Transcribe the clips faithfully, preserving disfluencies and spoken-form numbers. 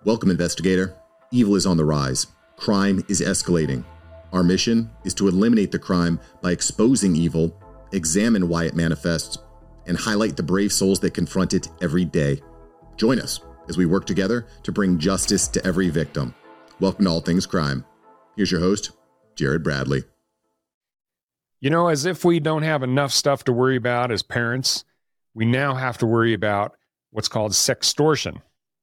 Welcome, investigator. Evil is on the rise. Crime is escalating. Our mission is to eliminate the crime by exposing evil, examine why it manifests, and highlight the brave souls that confront it every day. Join us as we work together to bring justice to every victim. Welcome to All Things Crime. Here's your host, Jared Bradley. You know, as if we don't have enough stuff to worry about as parents, we now have to worry about what's called sextortion.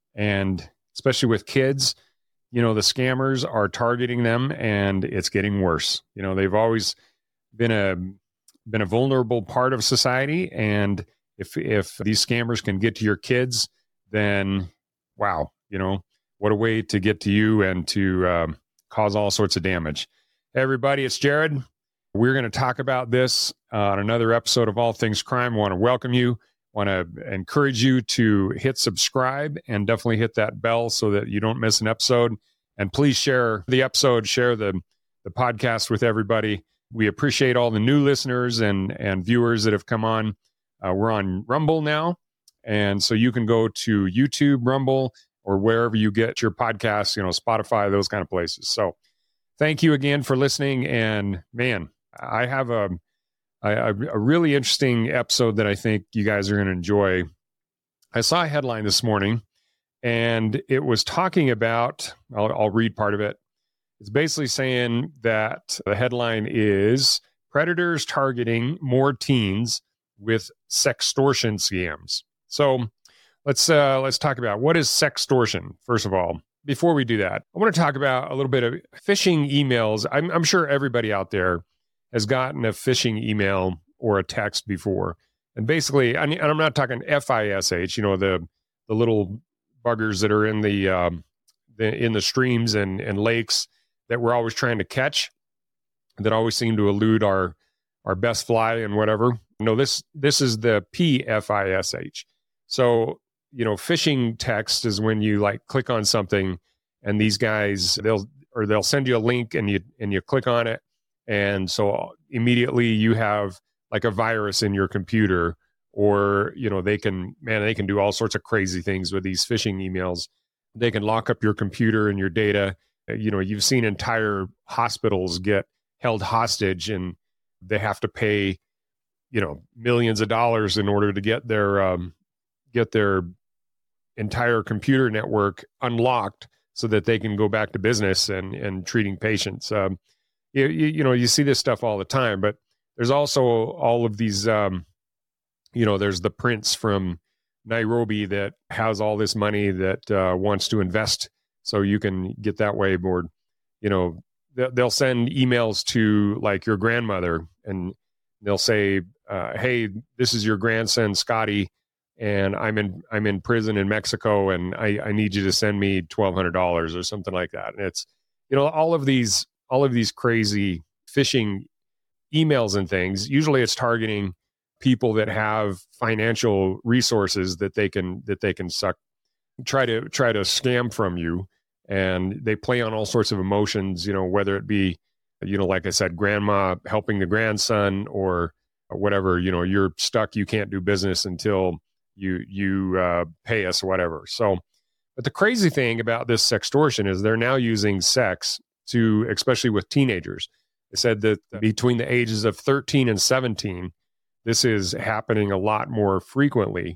And especially with kids, you know, the scammers are targeting them and it's getting worse. You know, they've always been a been a vulnerable part of society. And if if these scammers can get to your kids, then wow, you know, what a way to get to you and to um, cause all sorts of damage. Hey, everybody, it's Jared. We're going to talk about this uh, on another episode of All Things Crime. I want to welcome you. Want to encourage you to hit subscribe and definitely hit that bell so that you don't miss an episode. And please share the episode, share the, the podcast with everybody. We appreciate all the new listeners and, and viewers that have come on. Uh, we're on Rumble now. And so you can go to YouTube, Rumble, or wherever you get your podcasts, you know, Spotify, those kind of places. So thank you again for listening. And man, I have a A, a really interesting episode that I think you guys are going to enjoy. I saw a headline this morning, and it was talking about, I'll, I'll read part of it. It's basically saying that the headline is predators targeting more teens with sextortion scams. So let's uh, let's talk about what is sextortion, first of all. Before we do that, I want to talk about a little bit of phishing emails. I'm, I'm sure everybody out there has gotten a phishing email or a text before. And basically, and I'm not talking F I S H, you know, the the little buggers that are in the, um, the in the streams and, and lakes that we're always trying to catch, that always seem to elude our our best fly and whatever. No, this this is the P F I S H. So, you know, phishing text is when you like click on something and these guys, they'll or they'll send you a link and you and you click on it. And so immediately you have like a virus in your computer, or, you know, they can, man, they can do all sorts of crazy things with these phishing emails. They can lock up your computer and your data. You know, you've seen entire hospitals get held hostage and they have to pay, you know, millions of dollars in order to get their, um, get their entire computer network unlocked so that they can go back to business and, and treating patients. Um, You, you, you know, you see this stuff all the time, but there's also all of these, um, you know, there's the prince from Nairobi that has all this money that uh, wants to invest so you can get that way board. You know, they'll send emails to like your grandmother and they'll say, uh, hey, this is your grandson, Scotty, and I'm in, I'm in prison in Mexico and I, I need you to send me twelve hundred dollars or something like that. And it's, you know, all of these, all of these crazy phishing emails and things. Usually it's targeting people that have financial resources that they can, that they can suck, try to, try to scam from you. And they play on all sorts of emotions, you know, whether it be, you know, like I said, grandma helping the grandson or whatever, you know, you're stuck, you can't do business until you, you uh, pay us or whatever. So, but the crazy thing about this sextortion is they're now using sex to, especially with teenagers. They said that between the ages of thirteen and seventeen, this is happening a lot more frequently.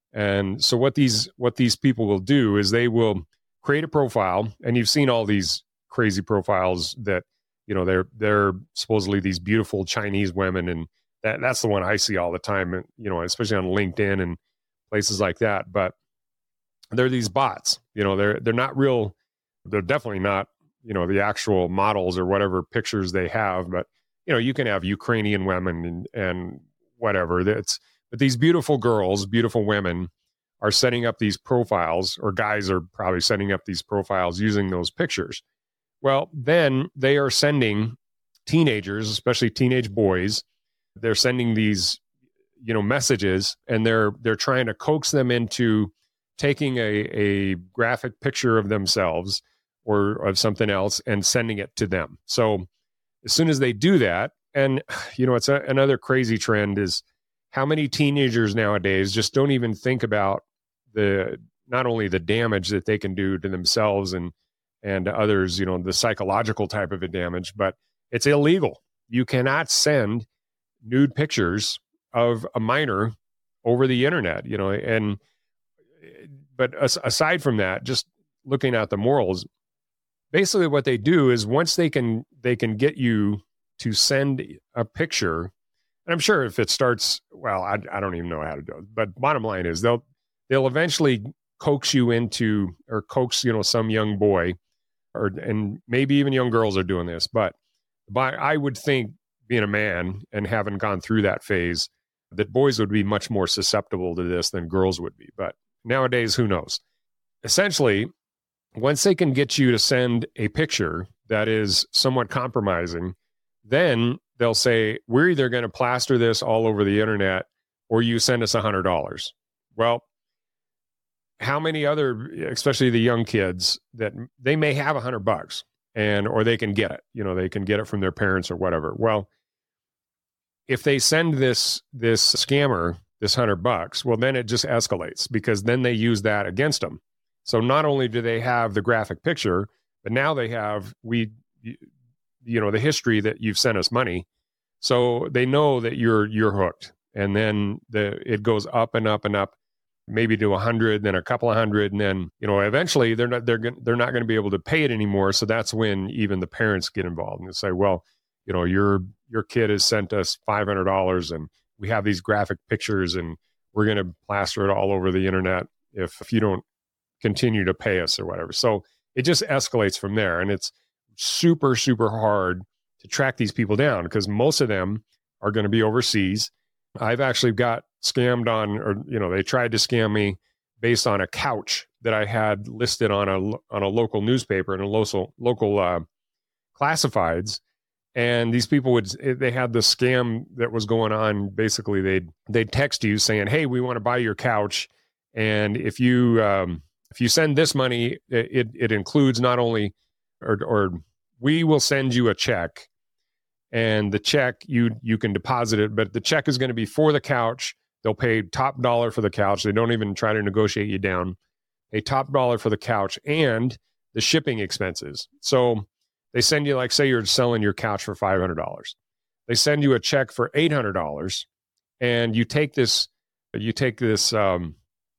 And so what these what these people will do is they will create a profile, and you've seen all these crazy profiles that, you know, they're they're supposedly these beautiful Chinese women, and that that's the one I see all the time, you know, especially on LinkedIn and places like that. But they're these bots, you know, they're they're not real, they're definitely not, you know, the actual models or whatever pictures they have, but, you know, you can have Ukrainian women and, and whatever. That's, but these beautiful girls, beautiful women are setting up these profiles, or guys are probably setting up these profiles using those pictures. Well, then they are sending teenagers, especially teenage boys, they're sending these, you know, messages, and they're, they're trying to coax them into taking a, a graphic picture of themselves or of something else and sending it to them. So as soon as they do that, and, you know, it's a, another crazy trend is how many teenagers nowadays just don't even think about the, not only the damage that they can do to themselves and and others, you know, the psychological type of a damage, but it's illegal. You cannot send nude pictures of a minor over the internet, you know, and but as, aside from that, just looking at the morals, basically what they do is once they can they can get you to send a picture, and I'm sure if it starts, well, I, I don't even know how to do it, but bottom line is they'll they'll eventually coax you into or coax, you know, some young boy, or and maybe even young girls are doing this, but by I would think, being a man and having gone through that phase, that boys would be much more susceptible to this than girls would be. But nowadays, who knows? Essentially, once they can get you to send a picture that is somewhat compromising, then they'll say, we're either going to plaster this all over the internet or you send us one hundred dollars. Well, how many other, especially the young kids, that they may have one hundred bucks and or they can get it, you know, they can get it from their parents or whatever. Well, if they send this this scammer this hundred bucks, well, then it just escalates because then they use that against them. So not only do they have the graphic picture, but now they have we, you know, the history that you've sent us money. So they know that you're you're hooked, and then the it goes up and up and up, maybe to a hundred, then a couple of hundred, and then you know eventually they're not they're they're not going to be able to pay it anymore. So that's when even the parents get involved and say, well, you know, your your kid has sent us five hundred dollars and we have these graphic pictures and we're going to plaster it all over the internet if, if you don't continue to pay us or whatever. So it just escalates from there. And it's super, super hard to track these people down because most of them are going to be overseas. I've actually got scammed on, or, you know, they tried to scam me based on a couch that I had listed on a, on a local newspaper and a local, local uh, classifieds. And these people would, they had the scam that was going on. Basically, they'd, they'd text you saying, hey, we want to buy your couch. And if you, um, if you send this money, it, it includes not only, or, or we will send you a check, and the check, you, you can deposit it, but the check is going to be for the couch. They'll pay top dollar for the couch. They don't even try to negotiate you down. A top dollar for the couch and the shipping expenses. So they send you, like, say you're selling your couch for five hundred dollars. They send you a check for eight hundred dollars, and you take this, you take this um,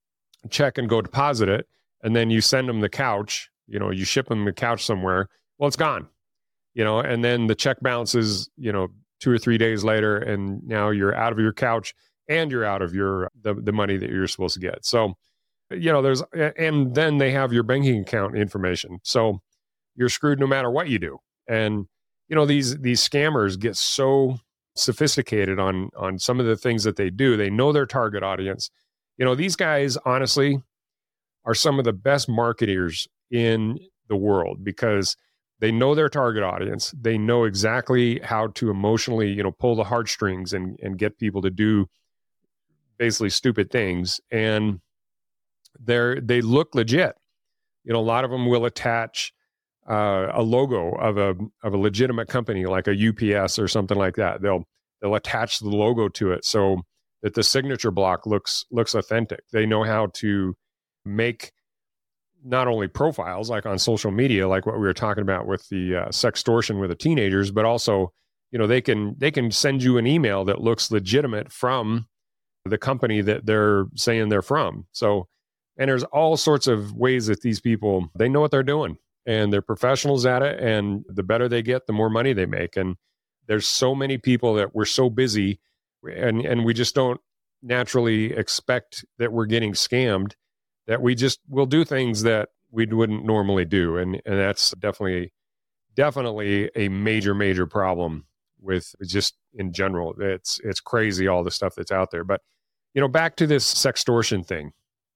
check and go deposit it, and then you send them the couch. You know, you ship them the couch somewhere. Well, it's gone. You know, and then the check bounces, you know, two or three days later, and now you're out of your couch and you're out of your the the money that you're supposed to get. So, you know, there's, and then they have your banking account information. So you're screwed no matter what you do. And, you know, these, these scammers get so sophisticated on, on some of the things that they do. They know their target audience. You know, these guys, honestly, are some of the best marketers in the world because they know their target audience. They know exactly how to emotionally, you know, pull the heartstrings and, and get people to do basically stupid things. And they're, they look legit. You know, a lot of them will attach Uh, a logo of a of a legitimate company like a U P S or something like that. They'll they'll attach the logo to it so that the signature block looks looks authentic. They know how to make not only profiles like on social media, like what we were talking about with the uh, sextortion with the teenagers, but also, you know, they can they can send you an email that looks legitimate from the company that they're saying they're from. So, and there's all sorts of ways that these people, they know what they're doing. And they're professionals at it, and the better they get, the more money they make. And there's so many people that we're so busy, and and we just don't naturally expect that we're getting scammed, that we just will do things that we wouldn't normally do. And and that's definitely, definitely a major, major problem with just in general. It's it's crazy, all the stuff that's out there. But, you know, back to this sextortion thing.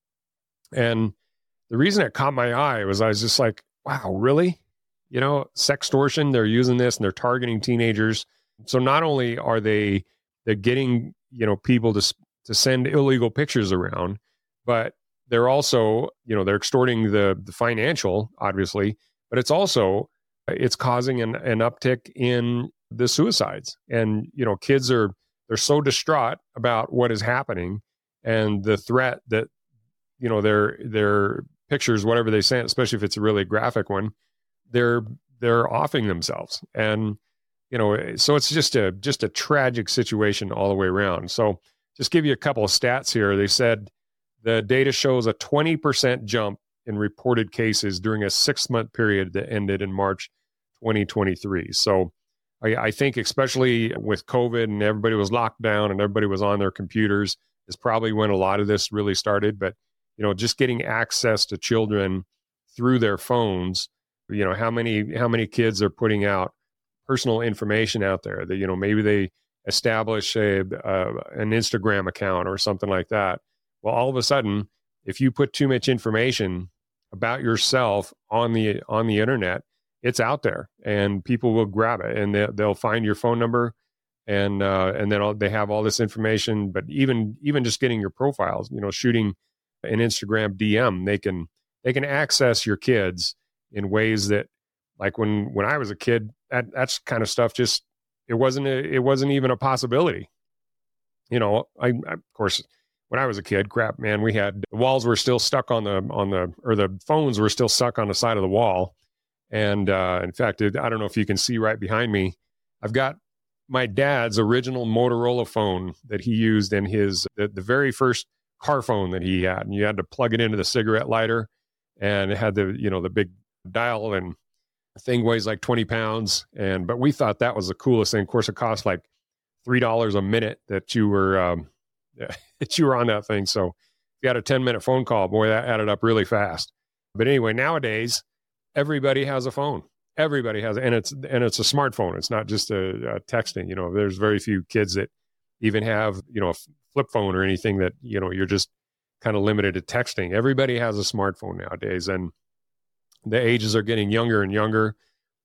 And the reason it caught my eye was I was just like, wow, really? You know, sextortion, they're using this and they're targeting teenagers. So not only are they, they're getting, you know, people to, to send illegal pictures around, but they're also, you know, they're extorting the, the financial, obviously, but it's also, it's causing an, an uptick in the suicides. And, you know, kids are, they're so distraught about what is happening and the threat that you know, their their pictures, whatever they send, especially if it's a really graphic one, they're they're offing themselves. And, you know, so it's just a just a tragic situation all the way around. So just give you a couple of stats here. They said the data shows a twenty percent jump in reported cases during a six-month period that ended in March twenty twenty-three. So I, I think especially with COVID and everybody was locked down and everybody was on their computers is probably when a lot of this really started. But, you know, just getting access to children through their phones, you know, how many how many kids are putting out personal information out there that, you know, maybe they establish a, uh, an Instagram account or something like that. Well, all of a sudden, if you put too much information about yourself on the on the internet, it's out there and people will grab it and they, they'll find your phone number and uh, and then all, they have all this information. But even even just getting your profiles, you know, shooting an Instagram D M, they can they can access your kids in ways that, like when when I was a kid, that that's kind of stuff just it wasn't a, it wasn't even a possibility. You know, I, I of course. When I was a kid, crap, man, we had the walls were still stuck on the on the or the phones were still stuck on the side of the wall. And uh, in fact, it, I don't know if you can see right behind me, I've got my dad's original Motorola phone that he used in his the, the very first car phone that he had. And you had to plug it into the cigarette lighter, and it had the you know the big dial, and the thing weighs like twenty pounds. And but we thought that was the coolest thing. Of course, it cost like three dollars a minute that you were. Um, that you were on that thing. So if you had a ten minute phone call, boy, that added up really fast. But anyway, nowadays, everybody has a phone. Everybody has, and it's, and it's a smartphone. It's not just a, a texting, you know, there's very few kids that even have, you know, a flip phone or anything that, you know, you're just kind of limited to texting. Everybody has a smartphone nowadays, and the ages are getting younger and younger.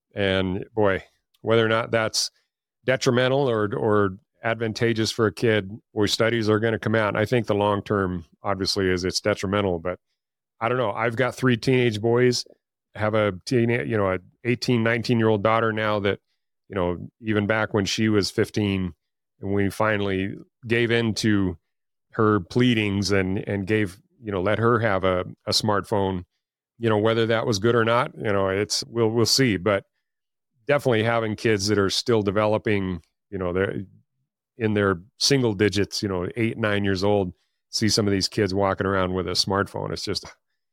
And boy, whether or not that's detrimental or, or, advantageous for a kid, or studies are going to come out. And I think the long term obviously is it's detrimental, but I don't know. I've got three teenage boys, have a teen, you know, a eighteen, nineteen year old daughter now that, you know, even back when she was fifteen and we finally gave in to her pleadings and, and gave, you know, let her have a, a smartphone, you know, whether that was good or not, you know, it's, we'll, we'll see, but definitely having kids that are still developing, you know, they're, in their single digits, you know, eight, nine years old, see some of these kids walking around with a smartphone. It's just,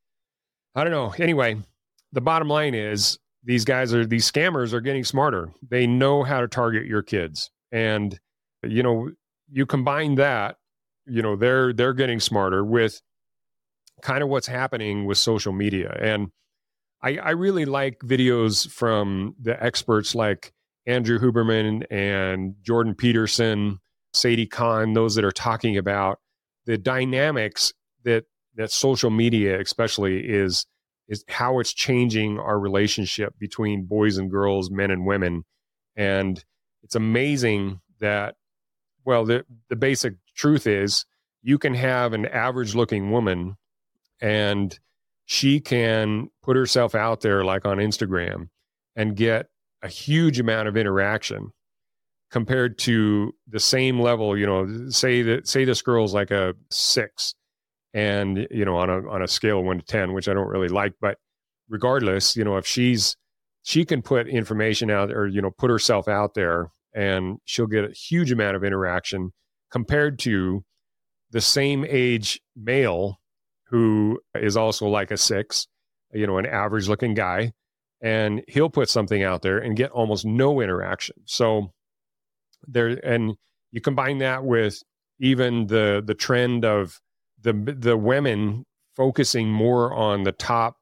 I don't know. Anyway, the bottom line is these guys are, these scammers are getting smarter. They know how to target your kids. And, you know, you combine that, you know, they're, they're getting smarter with kind of what's happening with social media. And I, I really like videos from the experts like Andrew Huberman and Jordan Peterson, Sadie Kahn, those that are talking about the dynamics that that social media especially is is how it's changing our relationship between boys and girls, men and women. And it's amazing that, well, the, the basic truth is you can have an average looking woman and she can put herself out there like on Instagram and get a huge amount of interaction compared to the same level, you know, say that, say this girl's like a six and, you know, on a, on a scale of one to ten, which I don't really like, but regardless, you know, if she's, she can put information out or, you know, put herself out there and she'll get a huge amount of interaction compared to the same age male who is also like a six, you know, an average looking guy. And he'll put something out there and get almost no interaction. So there, and you combine that with even the the trend of the the women focusing more on the top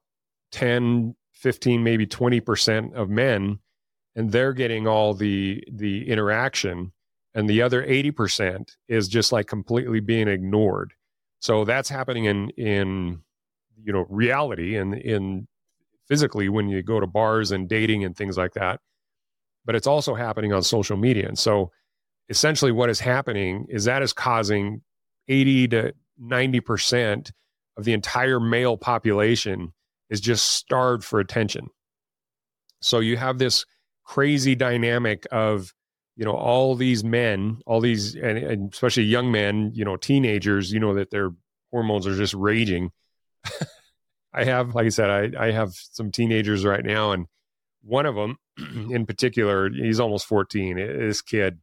ten, fifteen, maybe twenty percent of men, and they're getting all the the interaction, and the other eighty percent is just like completely being ignored. So that's happening in in you know reality and in, in physically when you go to bars and dating and things like that, but it's also happening on social media. And so essentially what is happening is that is causing eighty to ninety percent of the entire male population is just starved for attention. So you have this crazy dynamic of, you know, all these men, all these, and, and especially young men, you know, teenagers, you know, that their hormones are just raging. I have, like I said, I, I have some teenagers right now, and one of them in particular, he's almost fourteen. This kid,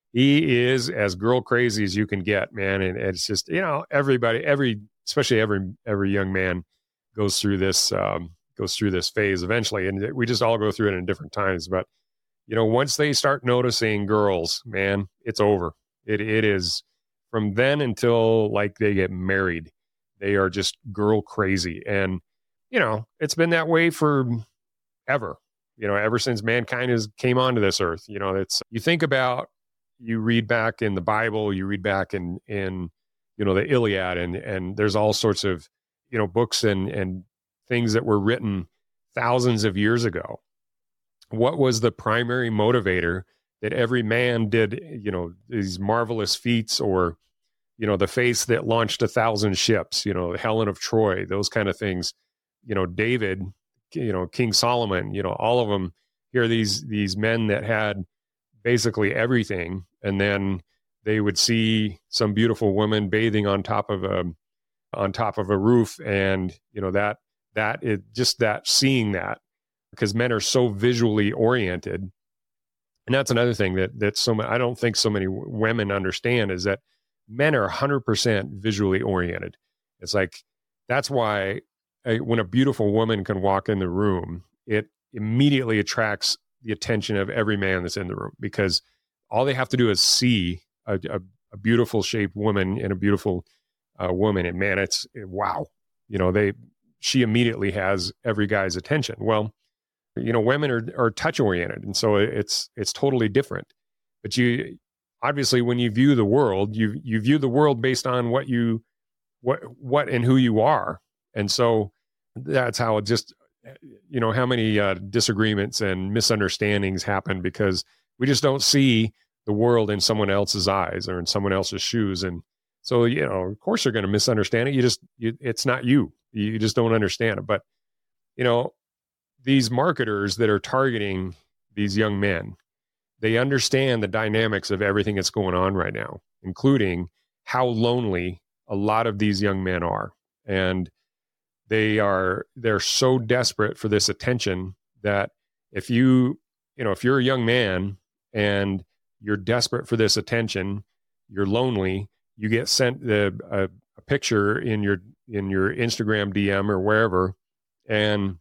he is as girl crazy as you can get, man. And it's just, you know, everybody, every, especially every, every young man goes through this, um, goes through this phase eventually. And we just all go through it in different times. But, you know, once they start noticing girls, man, it's over. It It is from then until like they get married. They are just girl crazy. And, you know, it's been that way for ever, you know, ever since mankind has came onto this earth. You know, it's, you think about, you read back in the Bible, you read back in, in, you know, the Iliad, and, and there's all sorts of, you know, books and, and things that were written thousands of years ago. What was the primary motivator that every man did, you know, these marvelous feats, or, you know, the face that launched a thousand ships, you know, Helen of Troy, those kind of things, you know, David, you know, King Solomon, you know, all of them. Here are these, these men that had basically everything. And then they would see some beautiful woman bathing on top of a, on top of a roof. And, you know, that, that it just that seeing that, because men are so visually oriented. And that's another thing that, that so many, I don't think so many women understand, is that men are one hundred percent visually oriented. It's like, that's why a, when a beautiful woman can walk in the room, it immediately attracts the attention of every man that's in the room, because all they have to do is see a, a, a beautiful shaped woman and a beautiful uh, woman. And man, it's wow. You know, they, she immediately has every guy's attention. Well, you know, women are, are touch oriented. And so it's, it's totally different. But you, obviously, when you view the world, you, you view the world based on what you, what, what and who you are. And so that's how it just, you know, how many uh, disagreements and misunderstandings happen, because we just don't see the world in someone else's eyes or in someone else's shoes. And so, you know, of course you're going to misunderstand it. You just, you, it's not you. You just don't understand it. But, you know, these marketers that are targeting these young men, they understand the dynamics of everything that's going on right now, including how lonely a lot of these young men are. And they are, they're so desperate for this attention that if you, you know, if you're a young man and you're desperate for this attention, you're lonely, you get sent the, a, a picture in your, in your Instagram D M or wherever. And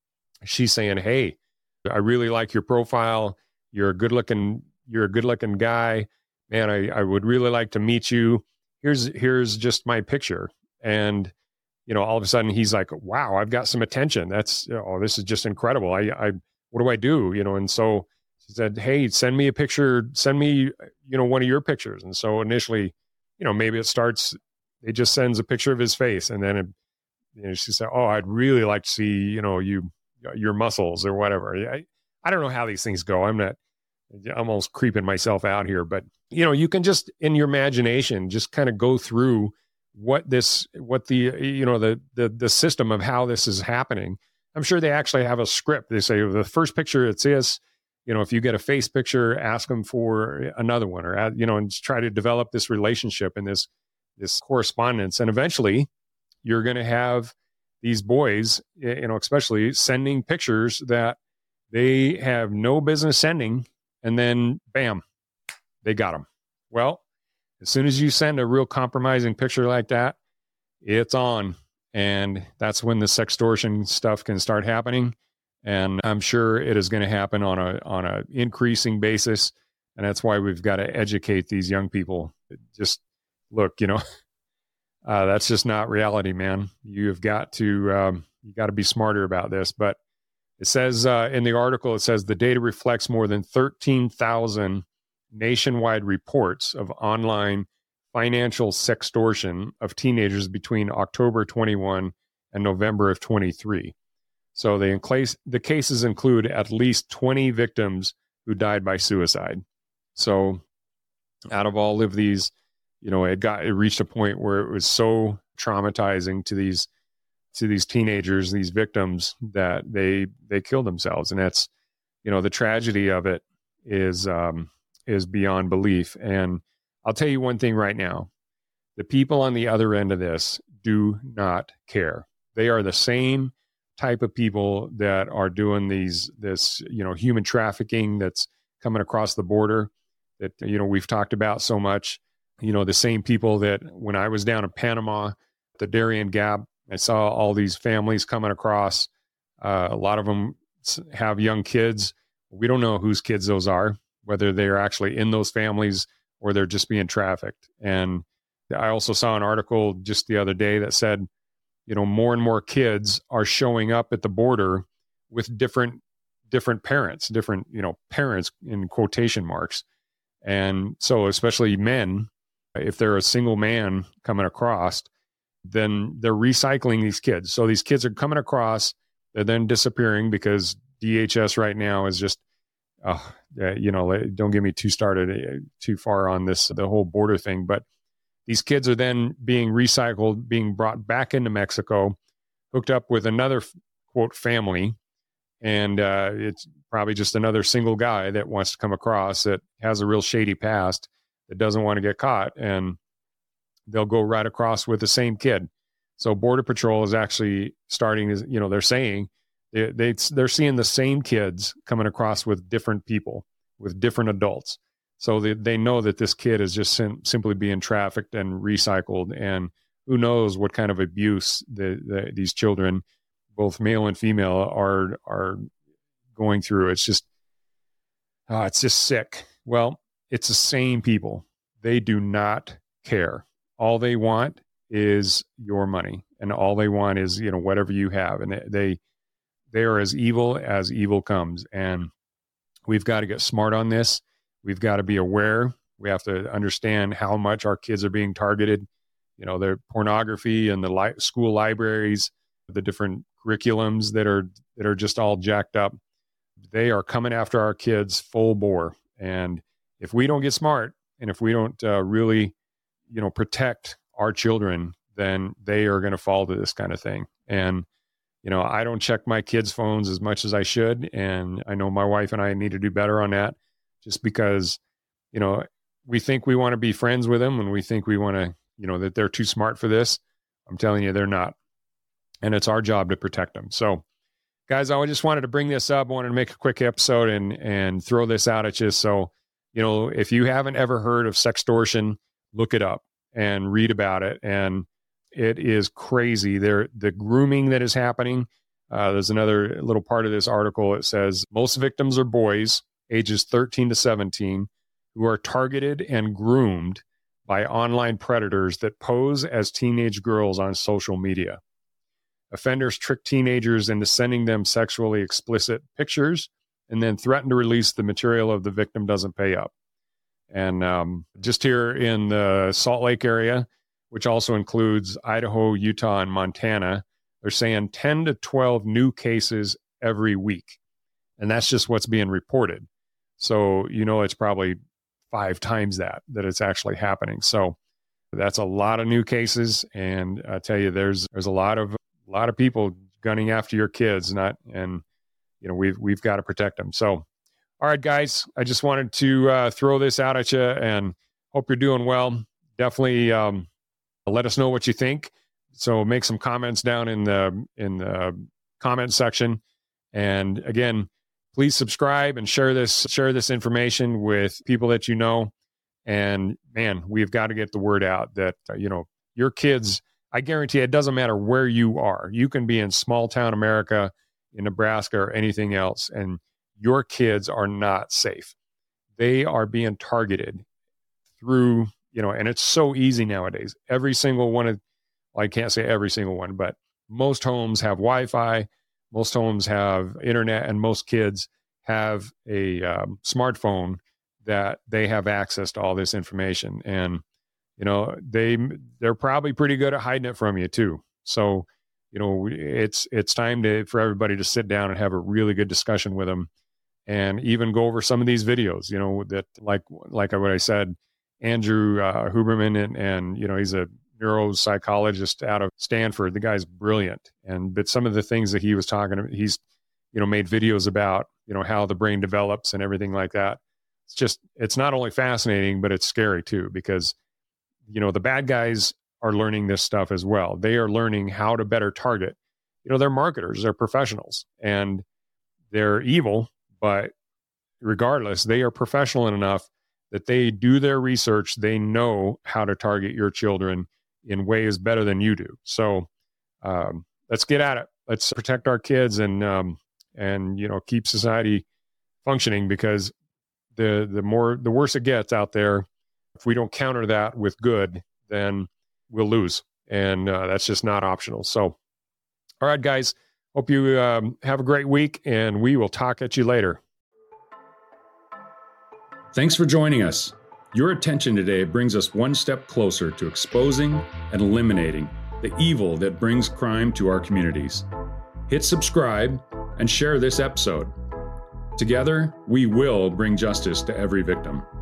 she's saying, hey, I really like your profile. You're a good looking, you're a good looking guy, man. I, I would really like to meet you. Here's, here's just my picture. And, you know, all of a sudden he's like, wow, I've got some attention. That's, oh, this is just incredible. I, I, what do I do? You know? And so she said, hey, send me a picture, send me, you know, one of your pictures. And so initially, you know, maybe it starts, it just sends a picture of his face. And then, it, you know, she said, oh, I'd really like to see, you know, you, your muscles or whatever. I, I don't know how these things go. I'm not, I'm almost creeping myself out here, but you know, you can just in your imagination, just kind of go through what this, what the, you know, the, the, the system of how this is happening. I'm sure they actually have a script. They say the first picture it's this, you know, if you get a face picture, ask them for another one, or, add, you know, and just try to develop this relationship and this, this correspondence. And eventually you're going to have these boys, you know, especially sending pictures that they have no business sending. And then bam, they got them. Well, as soon as you send a real compromising picture like that, it's on. And that's when the sextortion stuff can start happening. And I'm sure it is going to happen on a, on a increasing basis. And that's why we've got to educate these young people. Just look, you know, uh, that's just not reality, man. You've got to, um, you got to be smarter about this. But it says uh, in the article, it says the data reflects more than thirteen thousand nationwide reports of online financial sextortion of teenagers between October twenty-one and November of twenty-three. So they include, the cases include at least twenty victims who died by suicide. So out of all of these, you know, it got, it reached a point where it was so traumatizing to these, to these teenagers, these victims, that they, they killed themselves. And that's, you know, the tragedy of it is, um, is beyond belief. And I'll tell you one thing right now, the people on the other end of this do not care. They are the same type of people that are doing these, this, you know, human trafficking that's coming across the border that, you know, we've talked about so much. You know, the same people that when I was down in Panama, the Darien Gap, I saw all these families coming across. Uh, a lot of them have young kids. We don't know whose kids those are, whether they're actually in those families or they're just being trafficked. And I also saw an article just the other day that said, you know, more and more kids are showing up at the border with different, different parents, different, you know, parents in quotation marks. And so especially men, if they're a single man coming across, then they're recycling these kids. So these kids are coming across, they're then disappearing because D H S right now is just, uh, uh, you know, don't get me too started uh, too far on this, the whole border thing. But these kids are then being recycled, being brought back into Mexico, hooked up with another, quote, family. And uh, it's probably just another single guy that wants to come across that has a real shady past that doesn't want to get caught. And they'll go right across with the same kid. So Border Patrol is actually starting to, you know, they're saying they, they, they're seeing the same kids coming across with different people, with different adults. So they, they know that this kid is just sim- simply being trafficked and recycled. And who knows what kind of abuse the, the, these children, both male and female, are are going through. It's just, oh, it's just sick. Well, it's the same people. They do not care. All they want is your money, and all they want is, you know, whatever you have. And they they are as evil as evil comes. And we've got to get smart on this. We've got to be aware. We have to understand how much our kids are being targeted. You know, their pornography and the li- school libraries, the different curriculums that are that are just all jacked up. They are coming after our kids full bore. And if we don't get smart, and if we don't uh, really, you know, protect our children, then they are going to fall to this kind of thing. And, you know, I don't check my kids' phones as much as I should. And I know my wife and I need to do better on that, just because, you know, we think we want to be friends with them, and we think we want to, you know, that they're too smart for this. I'm telling you, they're not. And it's our job to protect them. So, guys, I just wanted to bring this up. I wanted to make a quick episode and and throw this out at you. So, you know, if you haven't ever heard of sextortion, look it up and read about it. And it is crazy. There, the grooming that is happening. Uh, there's another little part of this article. It says most victims are boys ages thirteen to seventeen who are targeted and groomed by online predators that pose as teenage girls on social media. Offenders trick teenagers into sending them sexually explicit pictures and then threaten to release the material if the victim doesn't pay up. And um, just here in the Salt Lake area, which also includes Idaho, Utah, and Montana, they're saying ten to twelve new cases every week. And that's just what's being reported. So, you know, it's probably five times that, that it's actually happening. So that's a lot of new cases. And I tell you, there's there's a lot of a lot of people gunning after your kids, not, and, you know, we've, we've got to protect them. So, all right, guys, I just wanted to uh, throw this out at you and hope you're doing well. Definitely um, let us know what you think. So make some comments down in the, in the comment section. And again, please subscribe and share this, share this information with people that you know. And man, we've got to get the word out that, uh, you know, your kids, I guarantee it doesn't matter where you are. You can be in small town America, in Nebraska, or anything else, and your kids are not safe. They are being targeted through, you know, and it's so easy nowadays. Every single one of, well, I can't say every single one, but most homes have Wi-Fi, most homes have internet, and most kids have a um, smartphone that they have access to all this information. And you know, they, they're probably pretty good at hiding it from you too. So, you know, it's, it's time to, for everybody to sit down and have a really good discussion with them, and even go over some of these videos, you know, that like, like what I said, Andrew uh, Huberman, and, and, you know, he's a neuropsychologist out of Stanford. The guy's brilliant. And, but some of the things that he was talking about, he's, you know, made videos about, you know, how the brain develops and everything like that. It's just, it's not only fascinating, but it's scary too, because you know, the bad guys are learning this stuff as well. They are learning how to better target. you know, they're marketers, they're professionals, and they're evil, but regardless, they are professional enough that they do their research. They know how to target your children in ways better than you do. So um, let's get at it. Let's protect our kids and, um, and, you know, keep society functioning, because the, the more, the worse it gets out there, if we don't counter that with good, then we'll lose. And uh, that's just not optional. So, all right, guys, hope you um, have a great week, and we will talk at you later. Thanks for joining us. Your attention today brings us one step closer to exposing and eliminating the evil that brings crime to our communities. Hit subscribe and share this episode. Together, we will bring justice to every victim.